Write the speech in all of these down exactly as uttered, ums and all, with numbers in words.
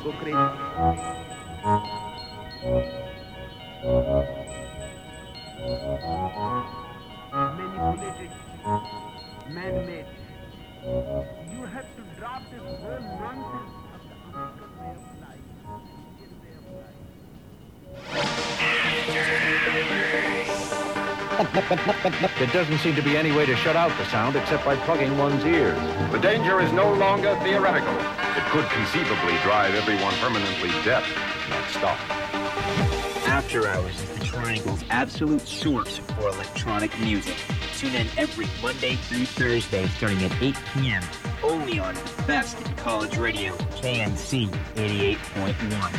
go crazy. Manipulated, man-made. You have to drop this whole nonsense of the American way of life, Indian way of life. There doesn't seem to be any way to shut out the sound except by plugging one's ears. The danger is no longer theoretical. It could conceivably drive everyone permanently deaf. Not stop. After Hours is the Triangle's absolute source for electronic music. Tune in every Monday through Thursday starting at eight p.m. only on the best in college radio, K N C eighty-eight point one.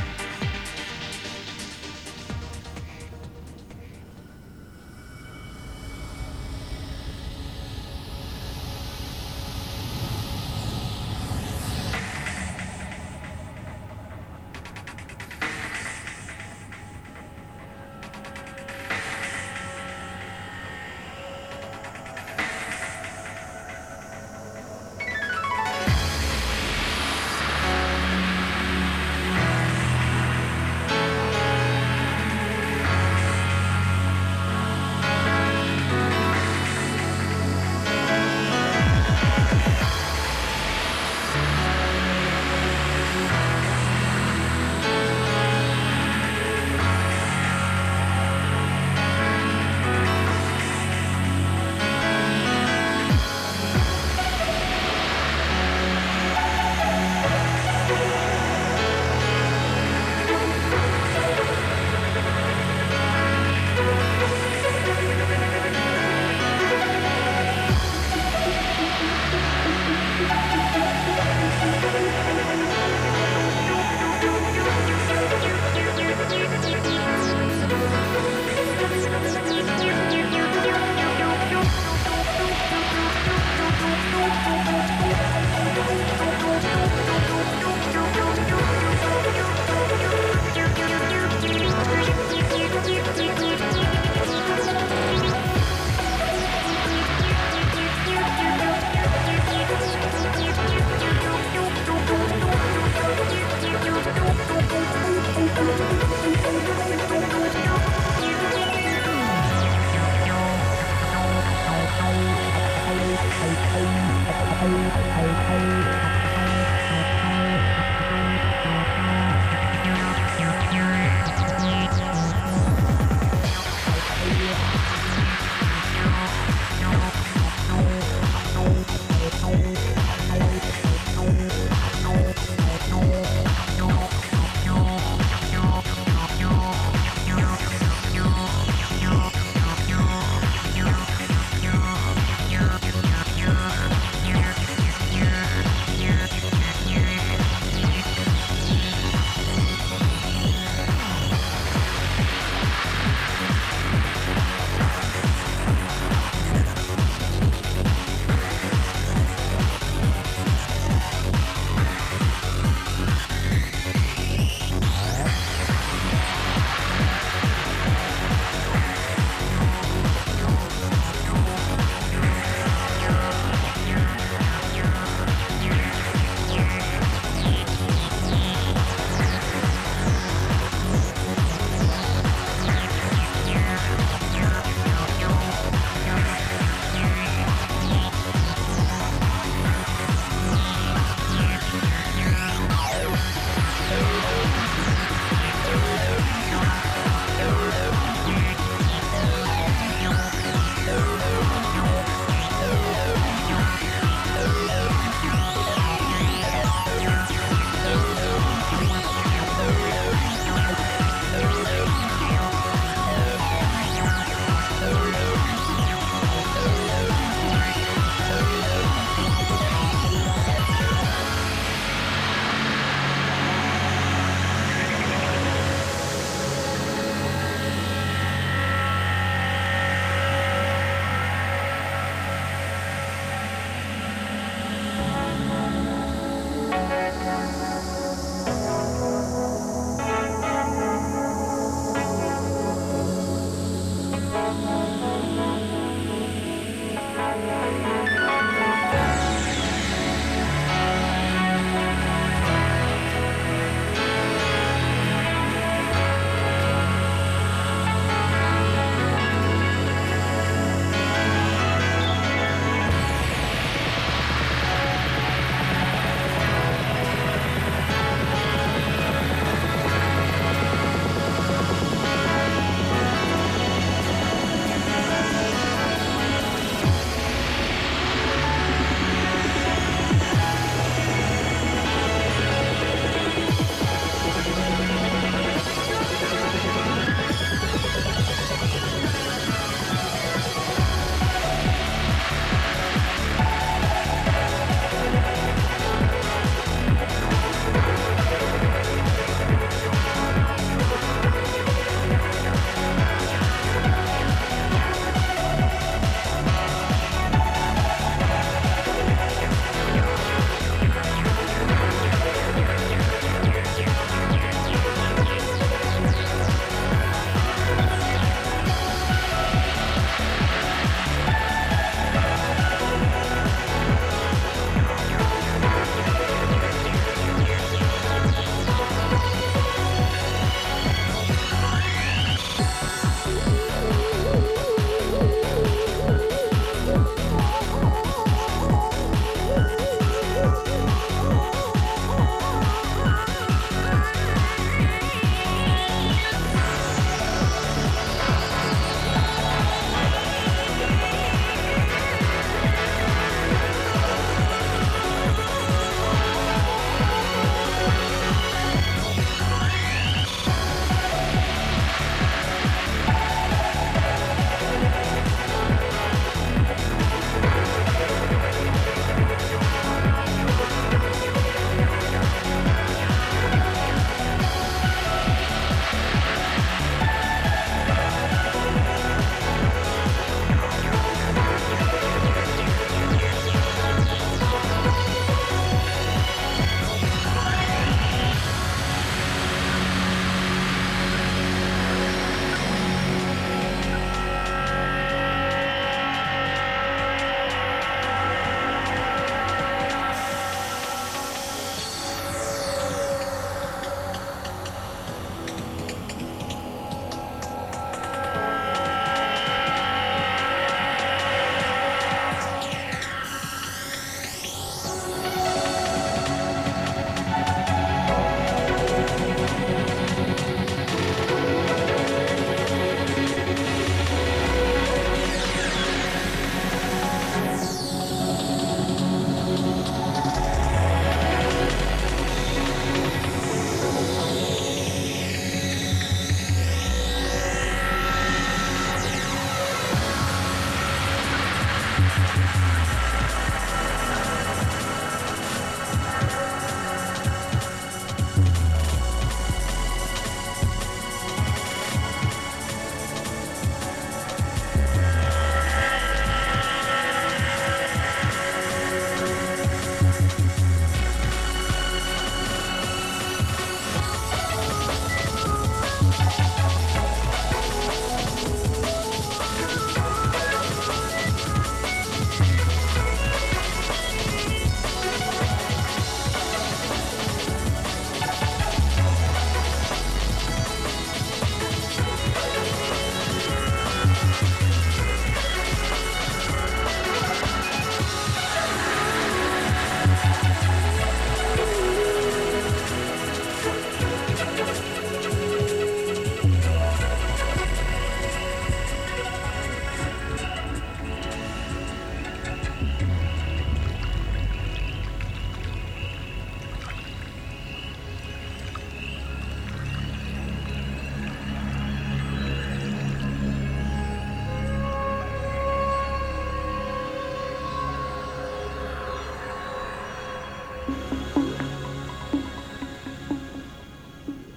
Yeah.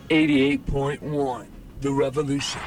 eighty-eight point one, The Revolution.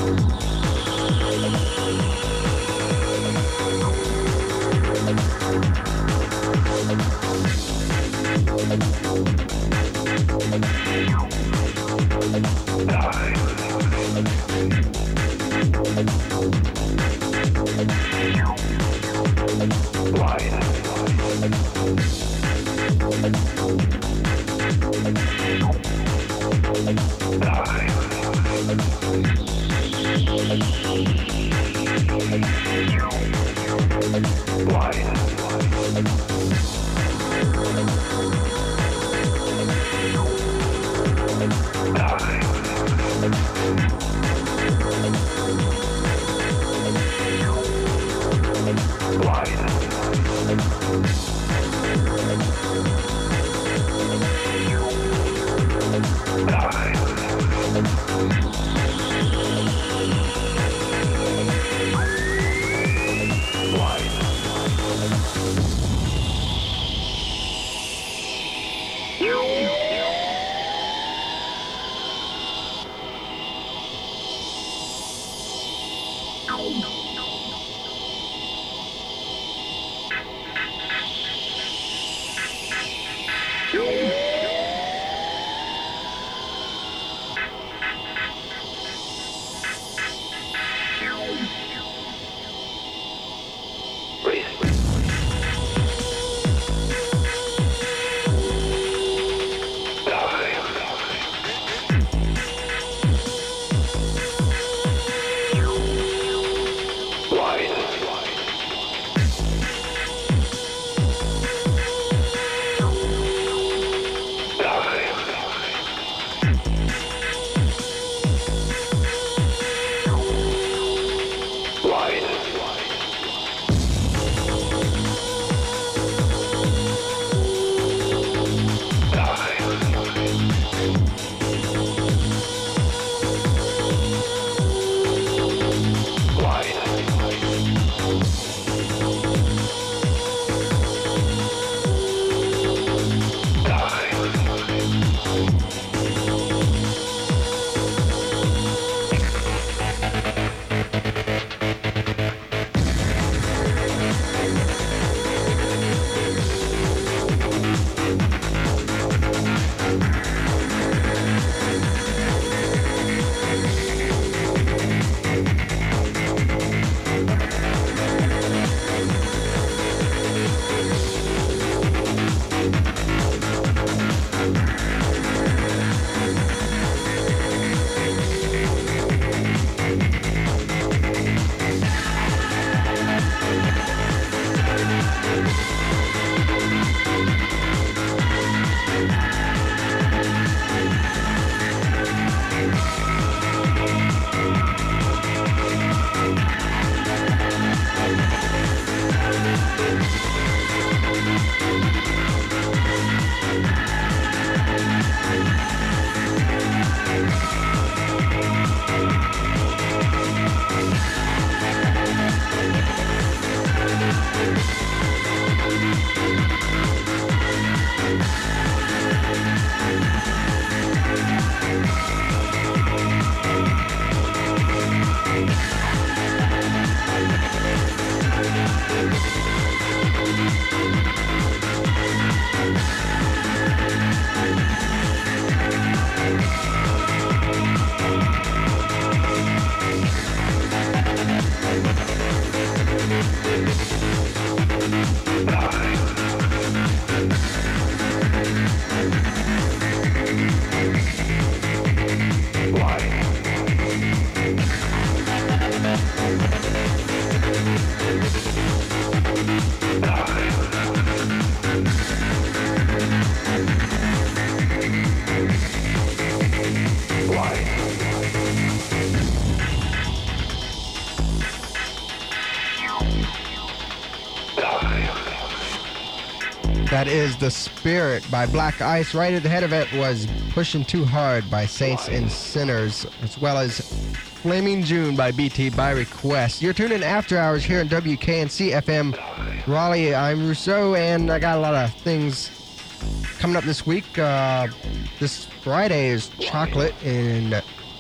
That is The Spirit by Black Ice. Right ahead of it was Pushing Too Hard by Saints and Sinners, as well as Flaming June by B T by request. You're tuning in After Hours here in W K N C F M Raleigh. I'm Rousseau, and I got a lot of things coming up this week. Uh, this Friday is Chocolate in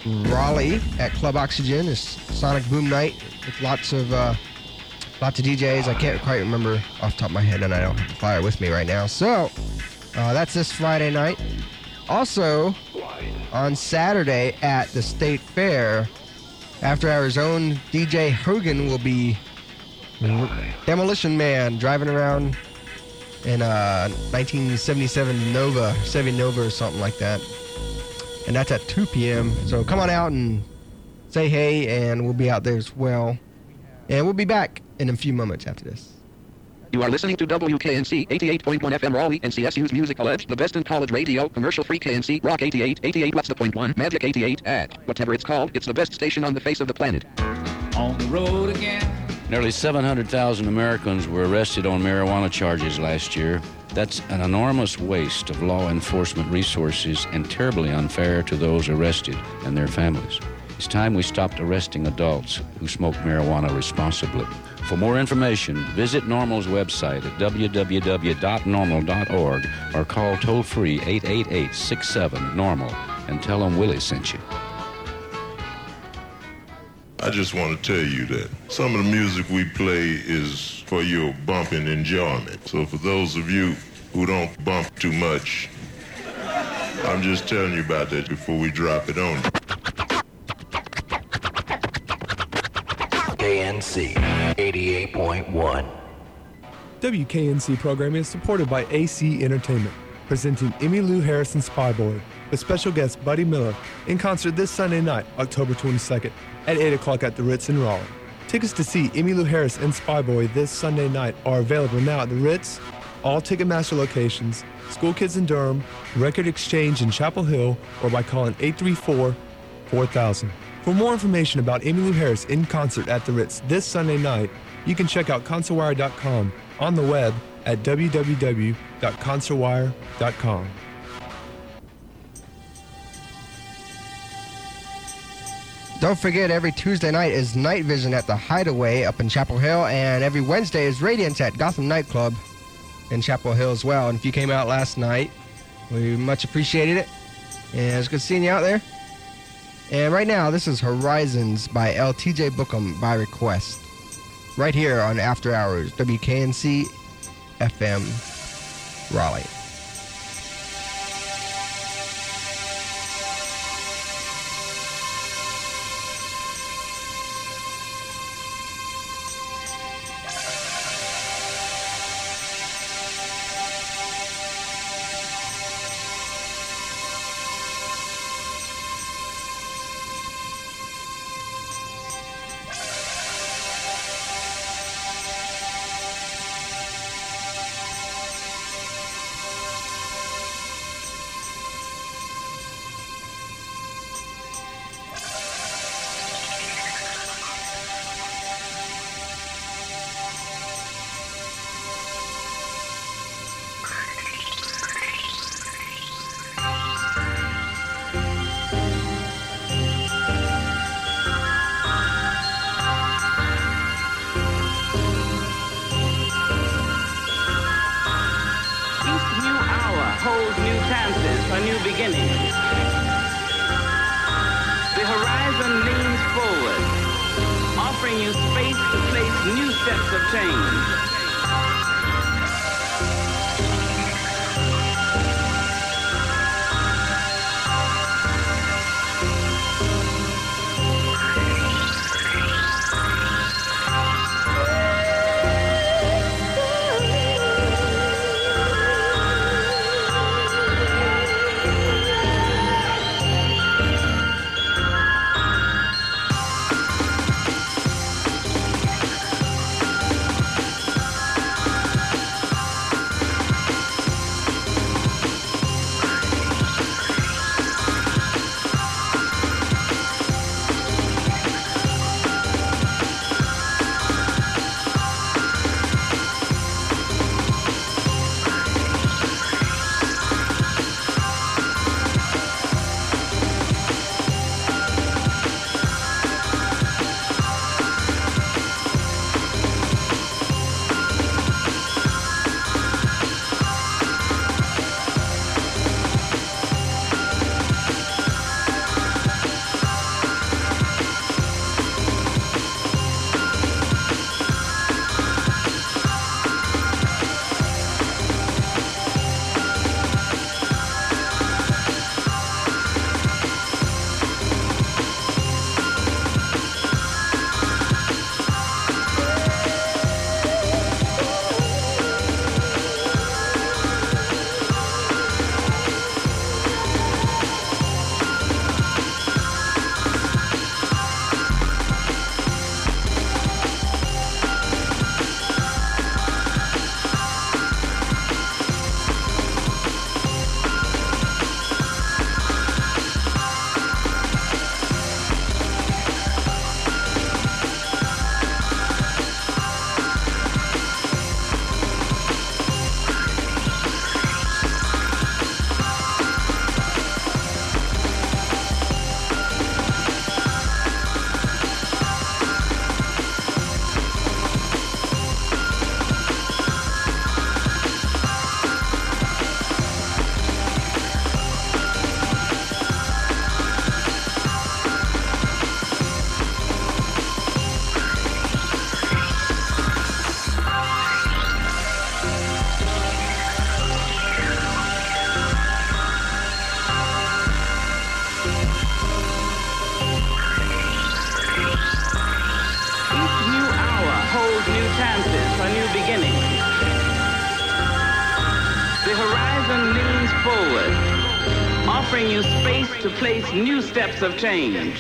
Raleigh at Club Oxygen is Sonic Boom Night with lots of uh, lots of D Js. I can't quite remember off the top of my head, and I don't have the flyer with me right now. So uh, that's this Friday night. Also, on Saturday at the State Fair, After Hours own D J Hogan will be Demolition Man driving around in a nineteen seventy-seven Nova, Chevy Nova or something like that. And that's at two p.m. So come on out and say hey, and we'll be out there as well. And we'll be back in a few moments after this. You are listening to W K N C eighty-eight point one F M Raleigh and C S U's Musical Edge, the best in college radio, commercial-free K N C, Rock eighty-eight, eighty-eight West point one, Magic eighty-eight, and whatever it's called, it's the best station on the face of the planet. On the road again. Nearly seven hundred thousand Americans were arrested on marijuana charges last year. That's an enormous waste of law enforcement resources and terribly unfair to those arrested and their families. It's time we stopped arresting adults who smoke marijuana responsibly. For more information, visit NORML's website at w w w dot normal dot org or call toll-free eight eight eight, six seven, normal and tell them Willie sent you. I just want to tell you that some of the music we play is for your bumping enjoyment. So for those of you who don't bump too much, I'm just telling you about that before we drop it on you. K N C eighty-eight point one. W K N C programming is supported by A C Entertainment, presenting Emmylou Harris and Spyboy, with special guest Buddy Miller, in concert this Sunday night, October twenty-second, at eight o'clock at the Ritz in Raleigh. Tickets to see Emmylou Harris and Spyboy this Sunday night are available now at the Ritz, all Ticketmaster locations, School Kids in Durham, Record Exchange in Chapel Hill, or by calling eight three four, four thousand. For more information about Emmylou Harris in concert at the Ritz this Sunday night, you can check out concert wire dot com, on the web at w w w dot concert wire dot com. Don't forget, every Tuesday night is Night Vision at the Hideaway up in Chapel Hill, and every Wednesday is Radiance at Gotham Nightclub in Chapel Hill as well. And if you came out last night, we much appreciated it, and it's good seeing you out there. And right now, this is Horizons by L T J Bookham by request, right here on After Hours, W K N C F M, Raleigh. holds new chances for new beginnings. The horizon leans forward, offering you space to place new steps of change. offering you space to place new steps of change.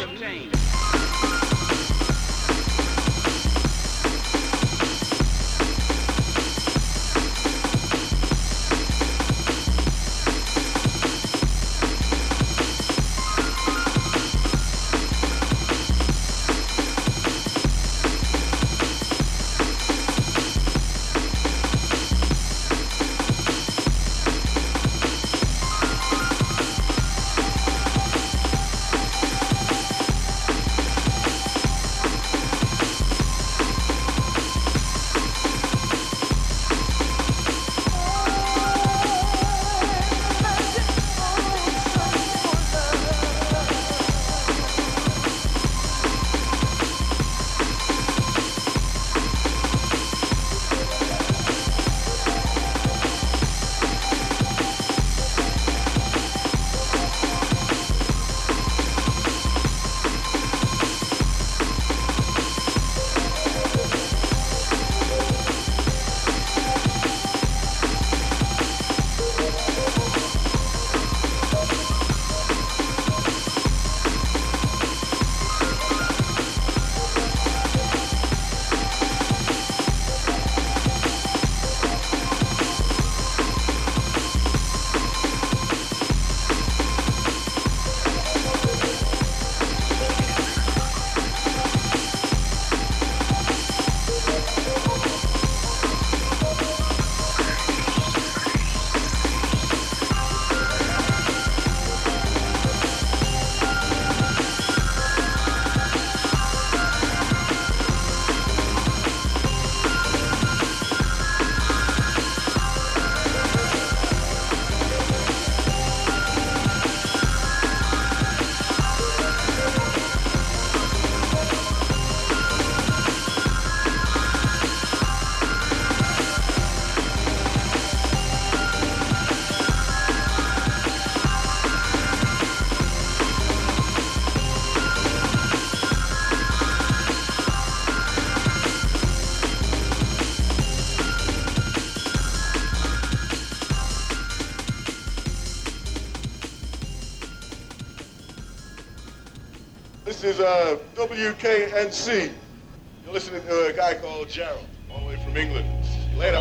This is uh, W K N C. You're listening to a guy called Gerald, all the way from England. Later.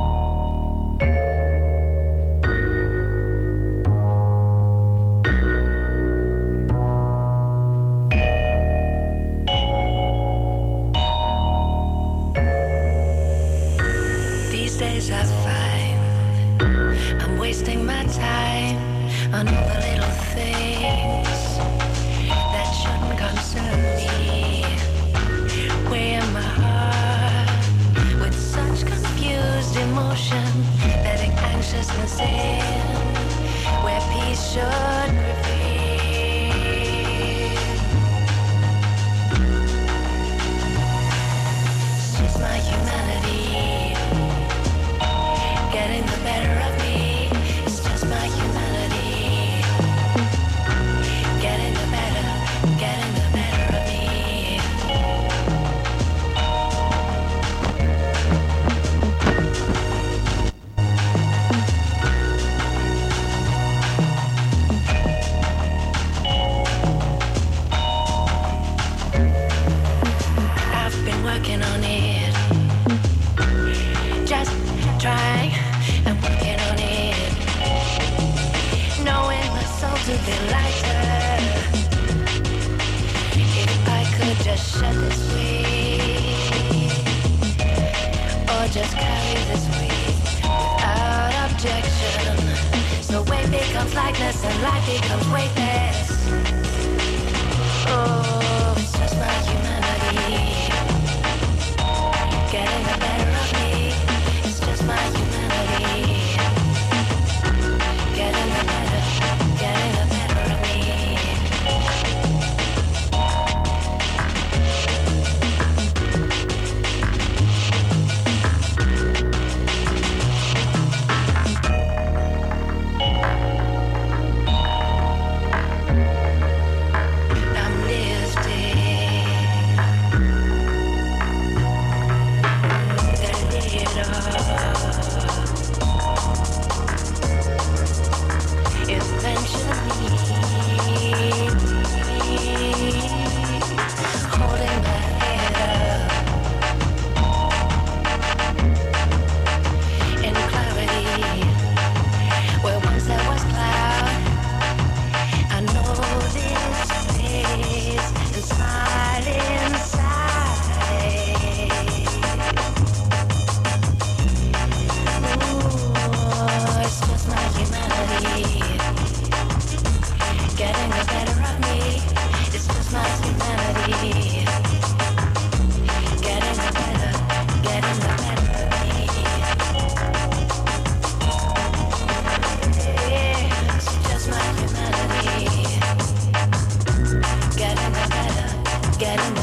These days I find I'm wasting my time on all the little things that shouldn't concern me. Weigh in my heart with such confused emotion, letting anxiousness in where peace should prevail. It's just my humanity getting the better of me. It's just my humanity getting the better, getting the better of me. I've been working on it, just trying and working on it, knowing my soul to be lighter. If I could just shed this weight, or just carry this weight without objection, so weight becomes lightness and light becomes weightless. Oh, it's just my humanity getting the better of me. It's just my humanity getting the better, getting the better of me. getting